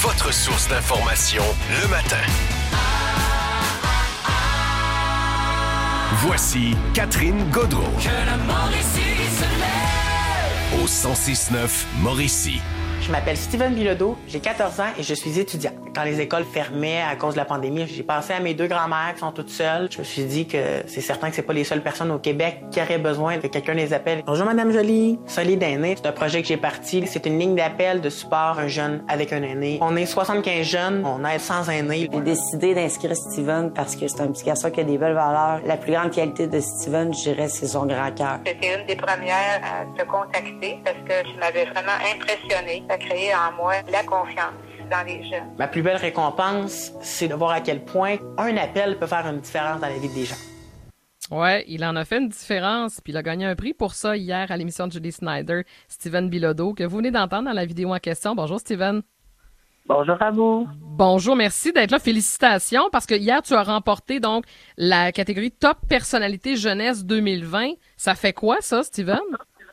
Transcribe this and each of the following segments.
votre source d'information le matin. Voici Catherine Gaudreault. Que la Mauricie se lève. Au 106.9 Mauricie. Je m'appelle Steven Bilodeau, j'ai 14 ans et je suis étudiant. Quand les écoles fermaient à cause de la pandémie, j'ai pensé à mes deux grands-mères qui sont toutes seules. Je me suis dit que c'est certain que c'est pas les seules personnes au Québec qui auraient besoin que quelqu'un les appelle. Bonjour Madame Jolie, Solide Aîné. C'est un projet que j'ai parti. C'est une ligne d'appel de support un jeune avec un aîné. On est 75 jeunes, on aide 100 aînés. J'ai décidé d'inscrire Steven parce que c'est un petit garçon qui a des belles valeurs. La plus grande qualité de Steven, je dirais, c'est son grand cœur. J'étais une des premières à te contacter parce que tu m'avais vraiment impressionnée. Ça a créé en moi la confiance dans les jeunes. Ma plus belle récompense, c'est de voir à quel point un appel peut faire une différence dans la vie des gens. Ouais, il en a fait une différence, puis il a gagné un prix pour ça hier à l'émission de Julie Snyder, Steven Bilodeau, que vous venez d'entendre dans la vidéo en question. Bonjour Steven. Bonjour à vous. Bonjour, merci d'être là. Félicitations, parce que hier, tu as remporté donc la catégorie Top Personnalité Jeunesse 2020. Ça fait quoi ça, Steven?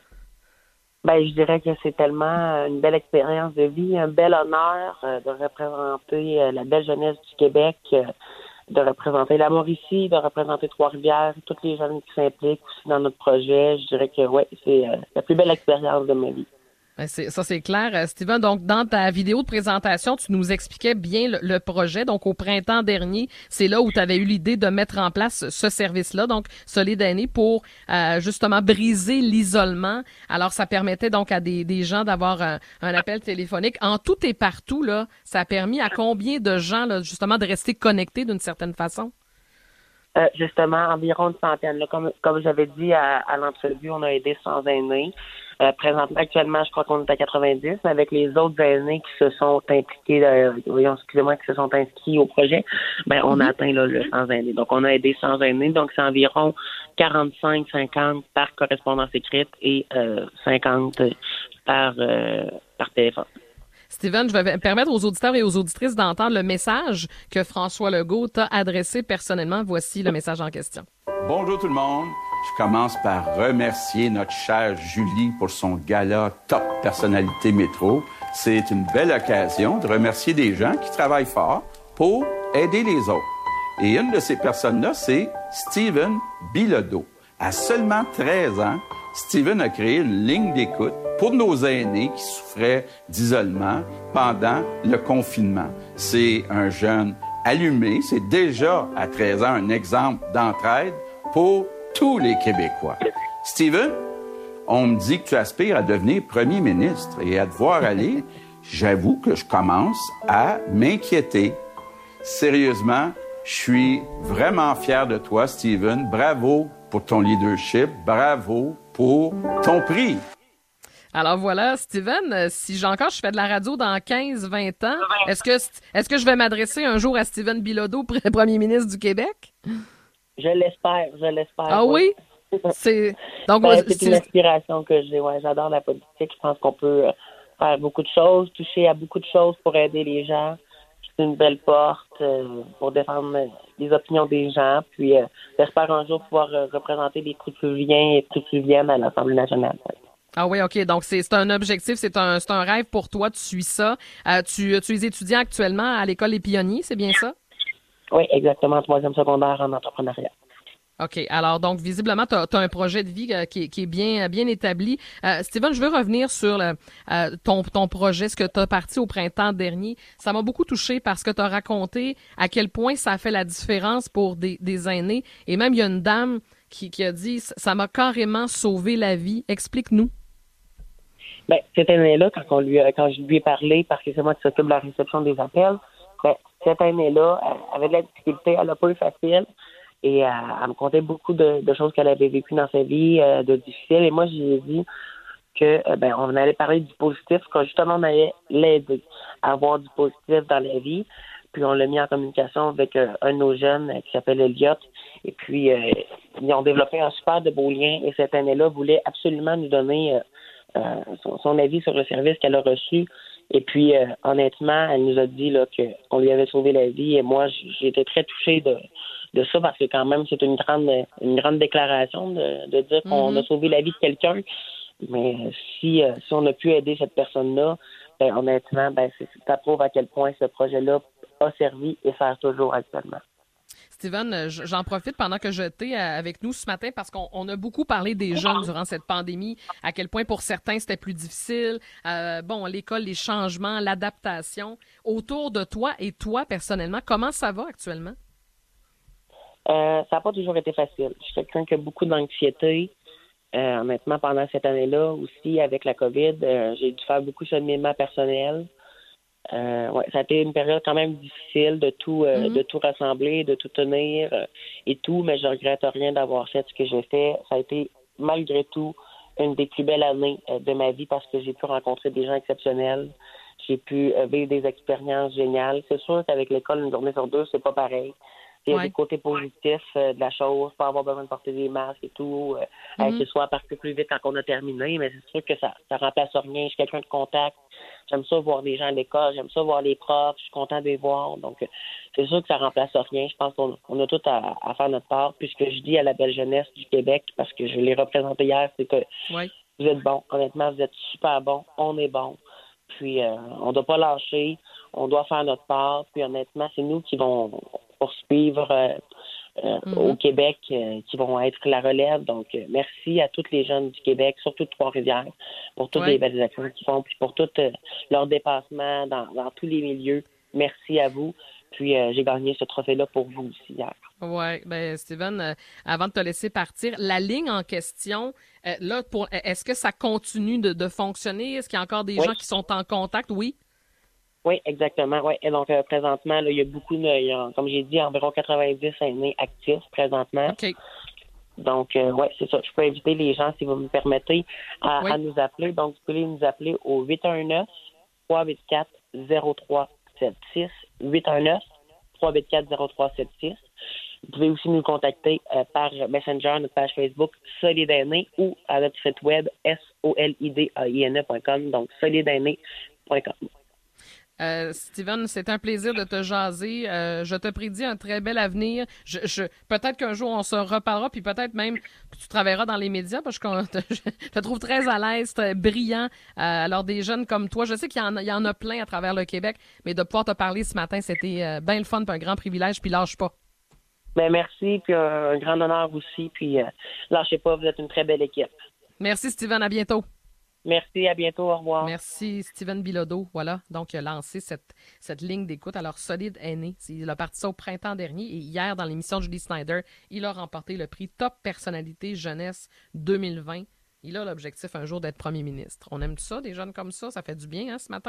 Ben, je dirais que c'est tellement une belle expérience de vie, un bel honneur de représenter la belle jeunesse du Québec, de représenter la Mauricie, de représenter Trois-Rivières, toutes les jeunes qui s'impliquent aussi dans notre projet. Je dirais que ouais, c'est la plus belle expérience de ma vie. Ça, c'est clair. Steven, donc, dans ta vidéo de présentation, tu nous expliquais bien le projet. Donc, au printemps dernier, c'est là où tu avais eu l'idée de mettre en place ce service-là, donc Solide Aîné, pour justement briser l'isolement. Alors, ça permettait donc à des gens d'avoir un appel téléphonique. En tout et partout, là, ça a permis à combien de gens, là, justement, de rester connectés d'une certaine façon? Justement, environ une centaine. Là, comme j'avais dit à l'entrevue, on a aidé 100 aînés. Présentement, actuellement, je crois qu'on est à 90, mais avec les autres aînés qui se sont impliqués, qui se sont inscrits au projet, ben on a atteint là, le 100 aînés. Donc, on a aidé 100 aînés, donc c'est environ 45-50 par correspondance écrite et 50 par téléphone. Steven, je vais permettre aux auditeurs et aux auditrices d'entendre le message que François Legault t'a adressé personnellement. Voici le message en question. Bonjour tout le monde. Je commence par remercier notre chère Julie pour son gala Top Personnalité Métro. C'est une belle occasion de remercier des gens qui travaillent fort pour aider les autres. Et une de ces personnes-là, c'est Steven Bilodeau. À seulement 13 ans, Steven a créé une ligne d'écoute pour nos aînés qui souffraient d'isolement pendant le confinement. C'est un jeune allumé, c'est déjà à 13 ans un exemple d'entraide pour tous les Québécois. Steven, on me dit que tu aspires à devenir premier ministre et à te voir aller, j'avoue que je commence à m'inquiéter. Sérieusement, je suis vraiment fier de toi, Steven. Bravo pour ton leadership. Bravo pour ton prix. Alors voilà, Steven, si je fais de la radio dans 15-20 ans, est-ce que je vais m'adresser un jour à Steven Bilodeau, premier ministre du Québec? Je l'espère. Ah oui? C'est une inspiration que j'ai. Ouais, j'adore la politique. Je pense qu'on peut faire beaucoup de choses, toucher à beaucoup de choses pour aider les gens. C'est une belle porte pour défendre les opinions des gens. Puis j'espère un jour pouvoir représenter les Couturiens et Couturiennes à l'Assemblée nationale. Ah oui, OK. Donc, c'est un objectif, c'est un rêve pour toi. Tu suis ça. Tu es étudiant actuellement à l'École des Pionniers, c'est bien ça? Oui, exactement. 3e secondaire en entrepreneuriat. OK. Alors, donc, visiblement, tu as un projet de vie qui est bien établi. Steven, je veux revenir sur ton projet, ce que tu as parti au printemps dernier. Ça m'a beaucoup touché parce que tu as raconté à quel point ça a fait la différence pour des aînés. Et même, il y a une dame qui a dit « ça m'a carrément sauvé la vie ». Explique-nous. Ben, cette année-là, quand je lui ai parlé, parce que c'est moi qui s'occupe de la réception des appels, ben, cette année-là, elle avait de la difficulté, elle n'a pas eu facile. Et elle me contait beaucoup de choses qu'elle avait vécues dans sa vie, de difficiles. Et moi, je lui ai dit que on allait parler du positif, quand justement on allait l'aider à avoir du positif dans la vie. Puis on l'a mis en communication avec un de nos jeunes qui s'appelle Elliot. Et puis ils ont développé un super de beau lien. Et cette année-là voulait absolument nous donner son avis sur le service qu'elle a reçu. Et puis honnêtement, elle nous a dit là qu'on lui avait sauvé la vie. Et moi, j'ai été très touchée de ça parce que quand même c'est une grande déclaration de dire qu'on a sauvé la vie de quelqu'un. Mais si on a pu aider cette personne-là, ben, honnêtement, ben, ça prouve à quel point ce projet-là a servi et sert toujours actuellement. Steven, j'en profite pendant que je t'ai avec nous ce matin parce qu'on a beaucoup parlé des jeunes durant cette pandémie, à quel point pour certains c'était plus difficile. L'école, les changements, l'adaptation. Autour de toi et toi personnellement, comment ça va actuellement? Ça n'a pas toujours été facile. Je suis quelqu'un qui a beaucoup d'anxiété. Honnêtement, pendant cette année-là aussi, avec la COVID, j'ai dû faire beaucoup de cheminement personnel. Ça a été une période quand même difficile de tout rassembler, de tout tenir et tout, mais je regrette rien d'avoir fait ce que j'ai fait. Ça a été malgré tout une des plus belles années de ma vie parce que j'ai pu rencontrer des gens exceptionnels. J'ai pu vivre des expériences géniales. C'est sûr qu'avec l'école, une journée sur deux, c'est pas pareil. Il y a des côtés positifs de la chose, pas avoir besoin de porter des masques et tout, être chez soi partir plus vite quand on a terminé, mais c'est sûr que ça remplace rien. Je suis quelqu'un de contact. J'aime ça voir des gens à l'école, j'aime ça voir les profs, je suis content de les voir. Donc, c'est sûr que ça remplace rien. Je pense qu'on a tout à faire notre part. Puis ce que je dis à la belle jeunesse du Québec, parce que je l'ai représenté hier, c'est que vous êtes bons. Honnêtement, vous êtes super bons. On est bons. Puis, on ne doit pas lâcher. On doit faire notre part. Puis, honnêtement, c'est nous qui vont poursuivre au Québec, qui vont être la relève. Donc, merci à tous les jeunes du Québec, surtout de Trois-Rivières, pour toutes les belles actions qu'ils font, puis pour tout leur dépassement dans tous les milieux. Merci à vous. Puis, j'ai gagné ce trophée-là pour vous aussi hier. Oui, ben Steven, avant de te laisser partir, la ligne en question, est-ce que ça continue de fonctionner? Est-ce qu'il y a encore des gens qui sont en contact? Oui? Oui, exactement. Oui. Et donc, présentement, là, il y a beaucoup, comme j'ai dit, environ 90 aînés actifs présentement. OK. Donc, c'est ça. Je peux inviter les gens, si vous me permettez, à nous appeler. Donc, vous pouvez nous appeler au 819-384-0376. 819-384-0376. Vous pouvez aussi nous contacter par Messenger, notre page Facebook Solide Aîné ou à notre site web solidaine.com, donc solidaine.com. Steven, c'est un plaisir de te jaser. Je te prédis un très bel avenir. Peut-être qu'un jour, on se reparlera, puis peut-être même que tu travailleras dans les médias, parce que je te trouve très à l'aise, très brillant. Alors, des jeunes comme toi, je sais qu'il y en a plein à travers le Québec, mais de pouvoir te parler ce matin, c'était bien le fun, puis un grand privilège, puis lâche pas. Ben merci, puis un grand honneur aussi, puis lâchez pas, vous êtes une très belle équipe. Merci, Steven, à bientôt. Merci, à bientôt, au revoir. Merci, Steven Bilodeau. Voilà, donc il a lancé cette ligne d'écoute. Alors, Solide Aîné, il a parti ça au printemps dernier et hier, dans l'émission de Julie Snyder, il a remporté le prix Top Personnalité Jeunesse 2020. Il a l'objectif un jour d'être premier ministre. On aime ça, des jeunes comme ça? Ça fait du bien, hein, ce matin?